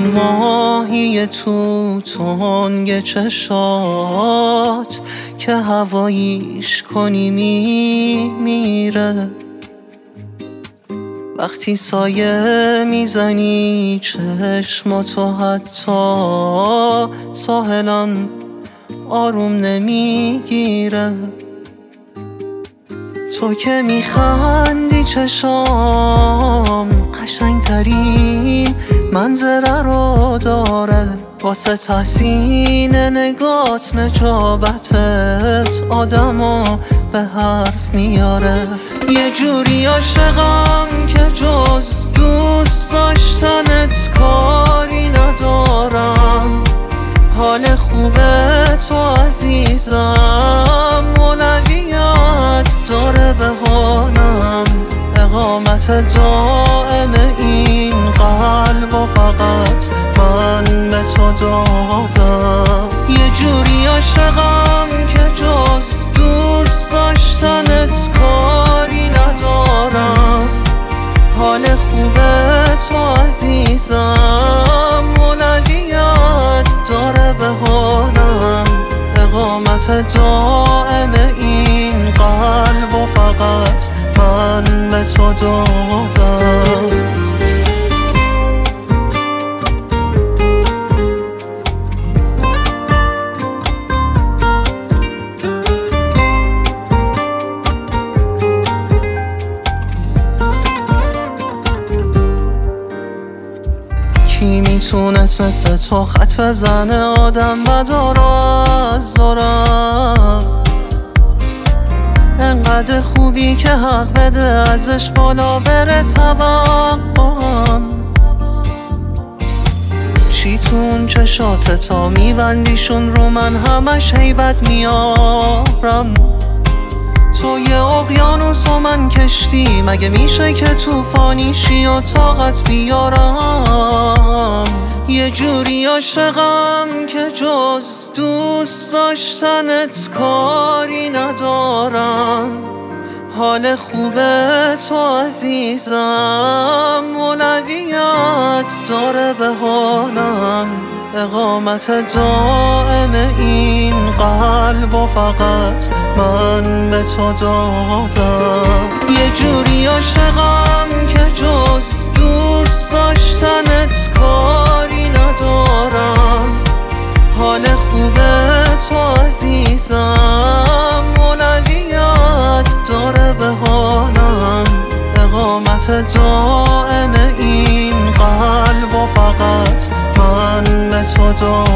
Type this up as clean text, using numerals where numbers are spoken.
این ماهی تو تنگ چشات که هواییش کنی میره. وقتی سایه میزنی چشماتو حتی ساحلم آروم نمیگیره. تو که میخندی چشام قشنگترین منظره رو داره. واسه تحسین نگات نجابتت آدمو به حرف میاره. یه جوری عاشقم که جز دوست داشتنت کاری ندارم. حال خوبه تو عزیزم اولویت داره به حالم. اقامت دائم این قلب و فقط من به تو دادم. یه جوری عاشقم که جز دوست داشتنت کاری ندارم. حال خوبه تو عزیزم اولویت داره به حالم. اقامت دائم این قلب و فقط من به تو دادم. کی میتونست مثل تو خط بزنه آدم بدارو از دارم. انقدر خوبی که حق بده ازش بالا بره توقعم. چی تو اون چشات تا میبندیشون رو من همش هیبت میارم. تو یه اقیانوس و من کشتی مگه میشه که طوفانی شی و طاقت بیارم. یه جوری عاشقم که جز دوست داشتنت کاری ندارم. حال خوبه تو عزیزم اولویت داره به حالم. اقامت دائم این قلب و فقط من به تو دادم. یه جوری عاشقم که جز دوست داشتنت کاری ندارم. حال خوبه تو عزیزم اولویت داره به حالم. اقامت دائم این قلب و فقط من به تو دادم.